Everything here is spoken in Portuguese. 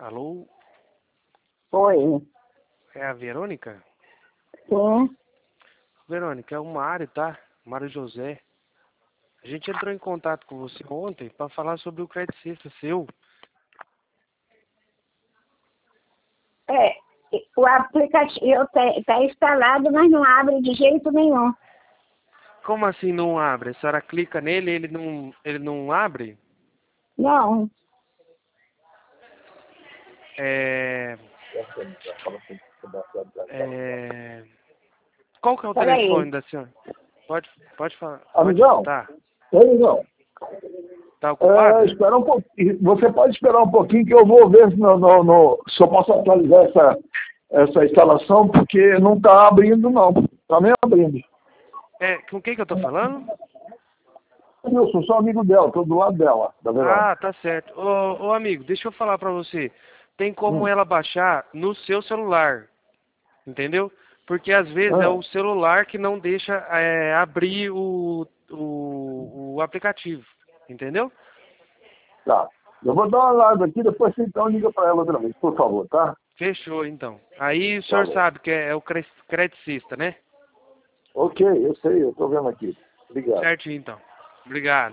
Alô? Oi. É a Verônica? Sim. Verônica, é o Mário, tá? Mário José. A gente entrou em contato com você ontem para falar sobre o Credicista seu. O aplicativo está instalado, mas não abre de jeito nenhum. Como assim não abre? A senhora clica nele e ele não abre? Não. É... é... Qual que é o Peraí. telefone da senhora? Pode falar. Pode Amigão, tá. oi, amigão. Tá ocupado? Espera um pouquinho. Você pode esperar um pouquinho que eu vou ver se se eu posso atualizar essa instalação, porque não está abrindo, não. Está nem abrindo. Com quem que eu tô falando? Eu sou amigo dela, estou do lado dela, da Verônica. Ah, tá certo. Ô amigo, deixa eu falar pra você. Tem como ela baixar no seu celular, entendeu? Porque às vezes é o celular que não deixa abrir o aplicativo, entendeu? Tá. Eu vou dar uma olhada aqui, depois você então liga para ela outra vez, por favor, tá? Fechou, então. Aí o Tá senhor bom. sabe que é o Credicista, né? Ok, eu sei, eu estou vendo aqui. Obrigado. Certinho, então. Obrigado.